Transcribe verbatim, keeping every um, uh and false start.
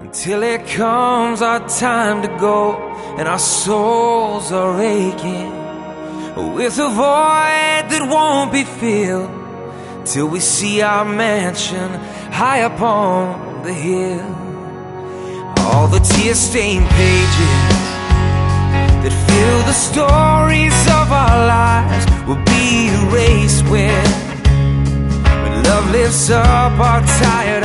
Till it comes our time to go, and our souls are aching with a void that won't be filled, till we see our mansion high upon the hill. All the tear-stained pages that fill the stories of our lives will be erased when, when love lifts up our tired